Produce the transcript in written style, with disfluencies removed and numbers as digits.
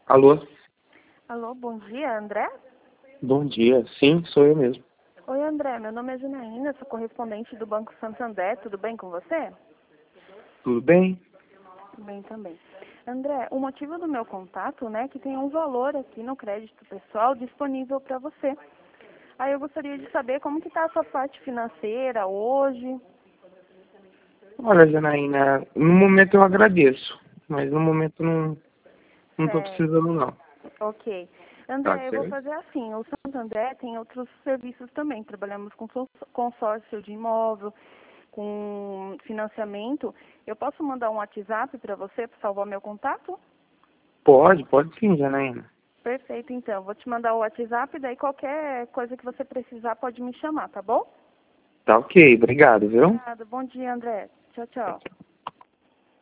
Alô? Alô, bom dia, André? Bom dia. Sim, sou eu mesmo. Oi, André, meu nome é Janaína, sou correspondente do Banco Santander, tudo bem com você? Tudo bem? Tudo bem também. André, o motivo do meu contato, né, é que tem um valor aqui no crédito pessoal disponível para você. Aí eu gostaria de saber como que está a sua parte financeira hoje. Olha, Janaína, no momento eu agradeço, mas no momento não tô Certo, precisando não. ok. Tá André, eu vou certo? fazer assim, o Santander tem outros serviços também, trabalhamos com consórcio de imóvel, com financiamento. Eu posso mandar um WhatsApp para você, para salvar meu contato? Pode sim, Janaína. Perfeito, então. Vou te mandar o WhatsApp, daí qualquer coisa que você precisar pode me chamar, tá bom? Tá ok, obrigado, viu? Obrigada. Bom dia, André. Tchau, tchau.